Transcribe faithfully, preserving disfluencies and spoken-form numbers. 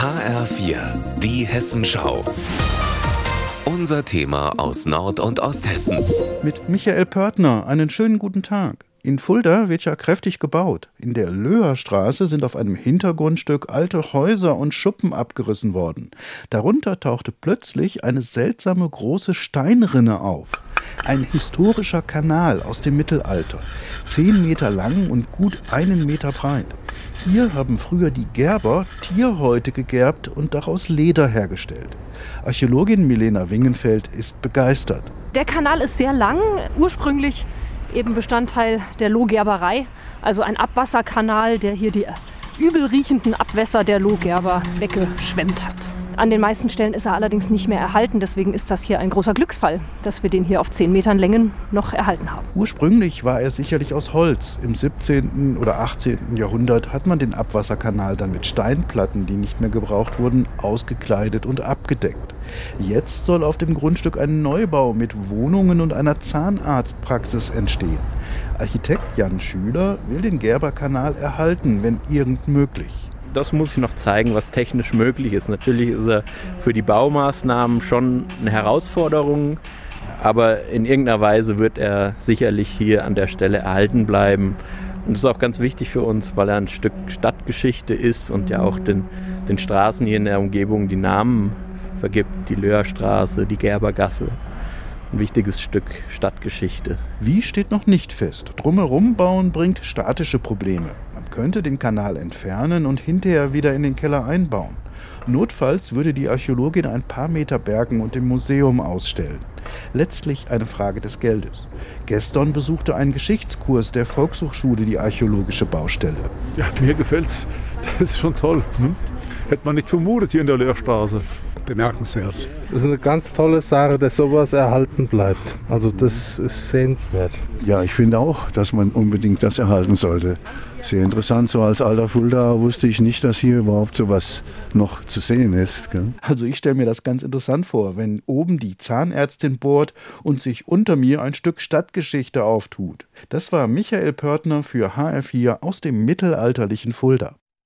H R vier, die Hessenschau. Unser Thema aus Nord- und Osthessen. Mit Michael Pörtner, einen schönen guten Tag. In Fulda wird ja kräftig gebaut. In der Löherstraße sind auf einem Hintergrundstück alte Häuser und Schuppen abgerissen worden. Darunter tauchte plötzlich eine seltsame große Steinrinne auf. Ein historischer Kanal aus dem Mittelalter. Zehn Meter lang und gut einen Meter breit. Hier haben früher die Gerber Tierhäute gegerbt und daraus Leder hergestellt. Archäologin Milena Wingenfeld ist begeistert. Der Kanal ist sehr lang, ursprünglich eben Bestandteil der Lohgerberei, also ein Abwasserkanal, der hier die übel riechenden Abwässer der Lohgerber weggeschwemmt hat. An den meisten Stellen ist er allerdings nicht mehr erhalten, deswegen ist das hier ein großer Glücksfall, dass wir den hier auf zehn Metern Längen noch erhalten haben. Ursprünglich war er sicherlich aus Holz. Im siebzehnten oder achtzehnten Jahrhundert hat man den Abwasserkanal dann mit Steinplatten, die nicht mehr gebraucht wurden, ausgekleidet und abgedeckt. Jetzt soll auf dem Grundstück ein Neubau mit Wohnungen und einer Zahnarztpraxis entstehen. Architekt Jan Schüler will den Gerberkanal erhalten, wenn irgend möglich. Das muss ich noch zeigen, was technisch möglich ist. Natürlich ist er für die Baumaßnahmen schon eine Herausforderung, aber in irgendeiner Weise wird er sicherlich hier an der Stelle erhalten bleiben. Und das ist auch ganz wichtig für uns, weil er ein Stück Stadtgeschichte ist und ja auch den, den Straßen hier in der Umgebung die Namen vergibt. Die Löherstraße, die Gerbergasse. Ein wichtiges Stück Stadtgeschichte. Wie steht noch nicht fest. Drumherum bauen bringt statische Probleme. Man könnte den Kanal entfernen und hinterher wieder in den Keller einbauen. Notfalls würde die Archäologin ein paar Meter bergen und im Museum ausstellen. Letztlich eine Frage des Geldes. Gestern besuchte ein Geschichtskurs der Volkshochschule die archäologische Baustelle. Ja, mir gefällt's. Das ist schon toll. Hm? Hätte man nicht vermutet hier in der Löherstraße. Bemerkenswert. Das ist eine ganz tolle Sache, dass sowas erhalten bleibt. Also das ist sehenswert. Ja, ich finde auch, dass man unbedingt das erhalten sollte. Sehr interessant, so als alter Fuldaer wusste ich nicht, dass hier überhaupt sowas noch zu sehen ist. Gell? Also ich stelle mir das ganz interessant vor, wenn oben die Zahnärztin bohrt und sich unter mir ein Stück Stadtgeschichte auftut. Das war Michael Pörtner für H R vier aus dem mittelalterlichen Fulda.